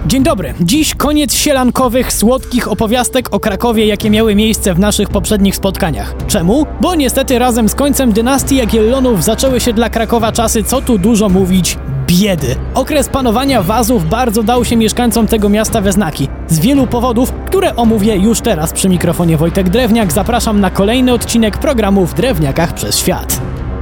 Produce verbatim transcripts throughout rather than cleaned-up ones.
Dzień dobry. Dziś koniec sielankowych, słodkich opowiastek o Krakowie, jakie miały miejsce w naszych poprzednich spotkaniach. Czemu? Bo niestety razem z końcem dynastii Jagiellonów zaczęły się dla Krakowa czasy, co tu dużo mówić, biedy. Okres panowania Wazów bardzo dał się mieszkańcom tego miasta we znaki. Z wielu powodów, które omówię już teraz. Przy mikrofonie Wojtek Drewniak. Zapraszam na kolejny odcinek programu W Drewniakach przez Świat.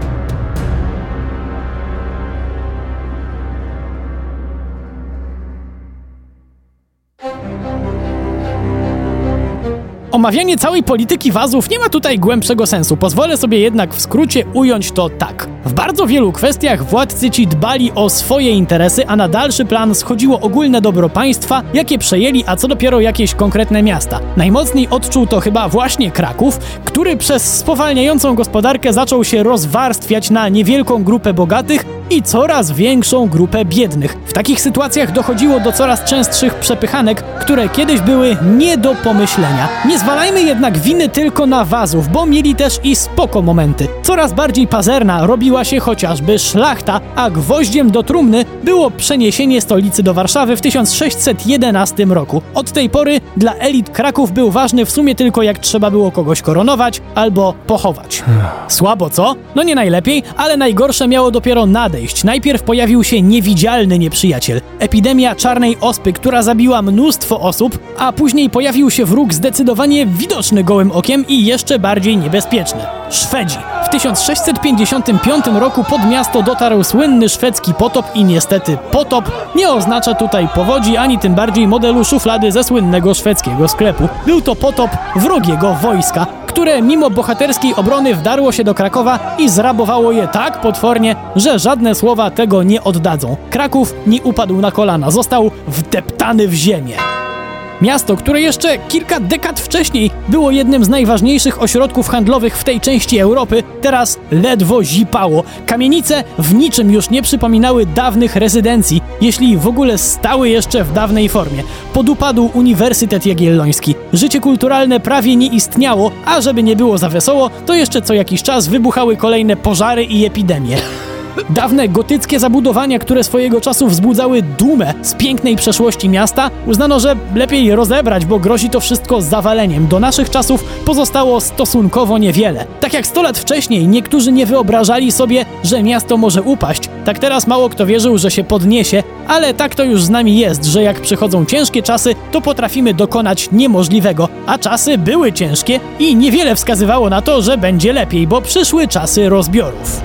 Omawianie całej polityki Wazów nie ma tutaj głębszego sensu. Pozwolę sobie jednak w skrócie ująć to tak. W bardzo wielu kwestiach władcy ci dbali o swoje interesy, a na dalszy plan schodziło ogólne dobro państwa, jakie przejęli, a co dopiero jakieś konkretne miasta. Najmocniej odczuł to chyba właśnie Kraków, który przez spowalniającą gospodarkę zaczął się rozwarstwiać na niewielką grupę bogatych i coraz większą grupę biednych. W takich sytuacjach dochodziło do coraz częstszych przepychanek, które kiedyś były nie do pomyślenia. Nie zwalajmy jednak winy tylko na Wazów, bo mieli też i spoko momenty. Coraz bardziej pazerna robiła się chociażby szlachta, a gwoździem do trumny było przeniesienie stolicy do Warszawy w tysiąc sześćset jedenastym roku. Od tej pory dla elit Kraków był ważny w sumie tylko jak trzeba było kogoś koronować albo pochować. Słabo, co? No nie najlepiej, ale najgorsze miało dopiero nadejść. Najpierw pojawił się niewidzialny nieprzyjaciel. Epidemia czarnej ospy, która zabiła mnóstwo osób, a później pojawił się wróg zdecydowanie widoczny gołym okiem i jeszcze bardziej niebezpieczny. Szwedzi. W tysiąc sześćset pięćdziesiątym piątym roku pod miasto dotarł słynny szwedzki potop i niestety potop nie oznacza tutaj powodzi, ani tym bardziej modelu szuflady ze słynnego szwedzkiego sklepu. Był to potop wrogiego wojska, które mimo bohaterskiej obrony wdarło się do Krakowa i zrabowało je tak potwornie, że żadne słowa tego nie oddadzą. Kraków nie upadł na kolana, został wdeptany w ziemię. Miasto, które jeszcze kilka dekad wcześniej było jednym z najważniejszych ośrodków handlowych w tej części Europy, teraz ledwo zipało. Kamienice w niczym już nie przypominały dawnych rezydencji, jeśli w ogóle stały jeszcze w dawnej formie. Podupadł Uniwersytet Jagielloński. Życie kulturalne prawie nie istniało, a żeby nie było za wesoło, to jeszcze co jakiś czas wybuchały kolejne pożary i epidemie. Dawne gotyckie zabudowania, które swojego czasu wzbudzały dumę z pięknej przeszłości miasta, uznano, że lepiej rozebrać, bo grozi to wszystko zawaleniem. Do naszych czasów pozostało stosunkowo niewiele. Tak jak sto lat wcześniej niektórzy nie wyobrażali sobie, że miasto może upaść, tak teraz mało kto wierzył, że się podniesie, ale tak to już z nami jest, że jak przychodzą ciężkie czasy, to potrafimy dokonać niemożliwego. A czasy były ciężkie i niewiele wskazywało na to, że będzie lepiej, bo przyszły czasy rozbiorów.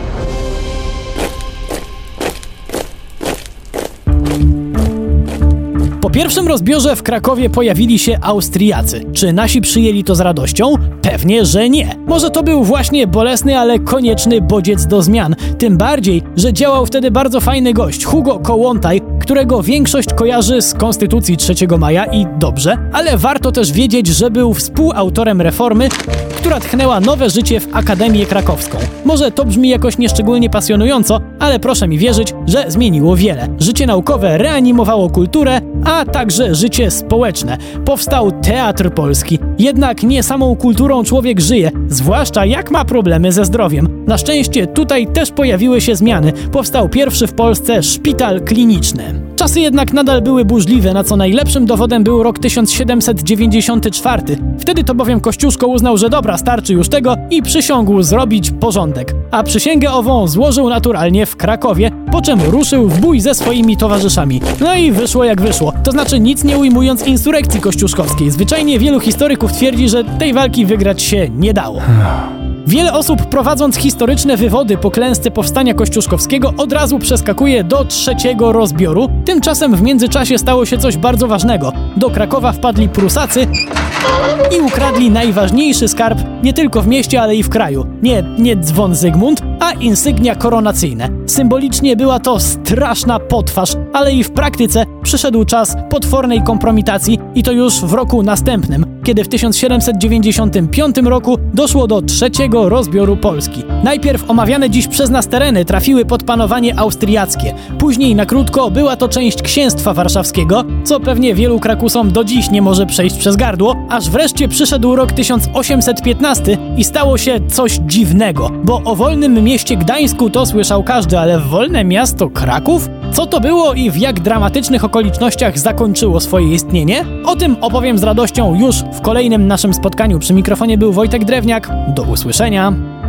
Po pierwszym rozbiorze w Krakowie pojawili się Austriacy. Czy nasi przyjęli to z radością? Pewnie, że nie. Może to był właśnie bolesny, ale konieczny bodziec do zmian. Tym bardziej, że działał wtedy bardzo fajny gość, Hugo Kołłątaj, którego większość kojarzy z Konstytucji trzeciego maja i dobrze, ale warto też wiedzieć, że był współautorem reformy, która tchnęła nowe życie w Akademię Krakowską. Może to brzmi jakoś nieszczególnie pasjonująco, ale proszę mi wierzyć, że zmieniło wiele. Życie naukowe reanimowało kulturę, a także życie społeczne. Powstał Teatr Polski. Jednak nie samą kulturą człowiek żyje, zwłaszcza jak ma problemy ze zdrowiem. Na szczęście tutaj też pojawiły się zmiany. Powstał pierwszy w Polsce szpital kliniczny. Czasy jednak nadal były burzliwe, na co najlepszym dowodem był rok tysiąc siedemset dziewięćdziesiąty czwarty. Wtedy to bowiem Kościuszko uznał, że dobra, starczy już tego i przysiągł zrobić porządek. A przysięgę ową złożył naturalnie w Krakowie, po czym ruszył w bój ze swoimi towarzyszami. No i wyszło jak wyszło. To znaczy nic nie ujmując insurekcji kościuszkowskiej. Zwyczajnie wielu historyków twierdzi, że tej walki wygrać się nie dało. Wiele osób, prowadząc historyczne wywody po klęsce powstania kościuszkowskiego, od razu przeskakuje do trzeciego rozbioru. Tymczasem w międzyczasie stało się coś bardzo ważnego. Do Krakowa wpadli Prusacy i ukradli najważniejszy skarb nie tylko w mieście, ale i w kraju. Nie, nie dzwon Zygmunt, a insygnia koronacyjne. Symbolicznie była to straszna potwarz, ale i w praktyce przyszedł czas potwornej kompromitacji i to już w roku następnym, kiedy w tysiąc siedemset dziewięćdziesiątym piątym roku doszło do trzeciego rozbioru Polski. Najpierw omawiane dziś przez nas tereny trafiły pod panowanie austriackie. Później na krótko była to część księstwa warszawskiego, co pewnie wielu Krakusom do dziś nie może przejść przez gardło, aż wreszcie przyszedł rok tysiąc osiemset piętnasty i stało się coś dziwnego, bo o wolnym mieście Gdańsku to słyszał każdy, ale wolne miasto Kraków? Co to było i w jak dramatycznych okolicznościach zakończyło swoje istnienie? O tym opowiem z radością już w kolejnym naszym spotkaniu. Przy mikrofonie był Wojtek Drewniak. Do usłyszenia.